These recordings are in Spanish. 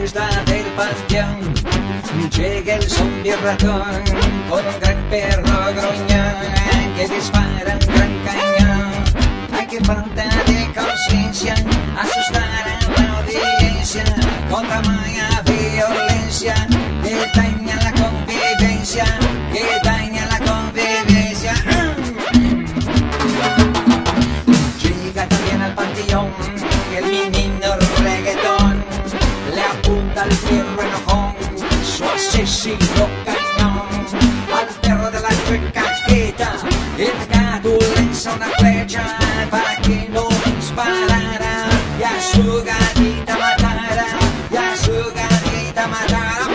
fiesta del panteón llega el zombie ratón con un gran perro gruñón que dispara un gran cañón. Hay que falta de conciencia, asustar a la audiencia con tamaña violencia que daña la convivencia, que daña la convivencia. Llega también al panteón el menino reggaetón, le apunta al fierro enojón su asesino cañón. Al perro de la cajeta el gato lanza una flecha para que no disparara y a su gatita matara, y a su gatita matara.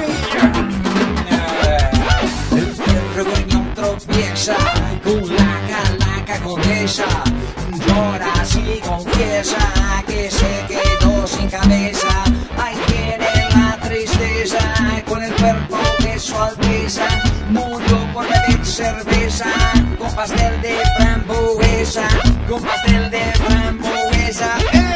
El perro gruñón tropieza con la calaca condesa, llora así confiesa que se quedó sin cabeza. Ahí viene la tristeza con el cuerpo de su alteza, murió por beber cerveza con pastel de frambuesa, con pastel de frambuesa.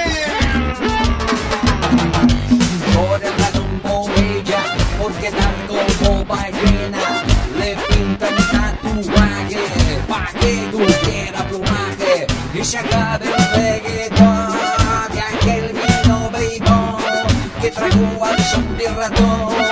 Por el lado ella, porque dar como ballena, le pintan tatuaje pa' que tuviera plumaje y se acabe el reggaetón de aquel vino bribón que tragó al zombie ratón.